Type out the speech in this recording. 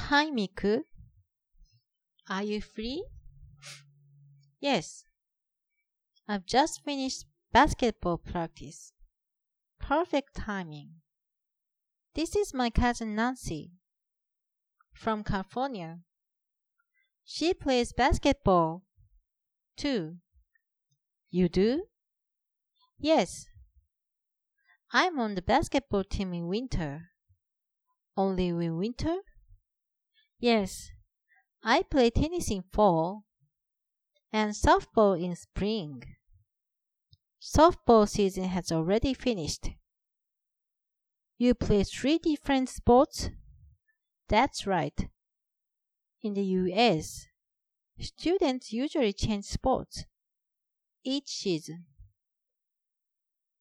Hi, Miku. Are you free? Yes. I've just finished basketball practice. Perfect timing. This is my cousin Nancy from California. She plays basketball too. You do? Yes. I'm on the basketball team in winter. Only in winter? Yes. I play tennis in fall and softball in spring. Softball season has already finished. You play 3 different sports? That's right. In the US, students usually change sports each season.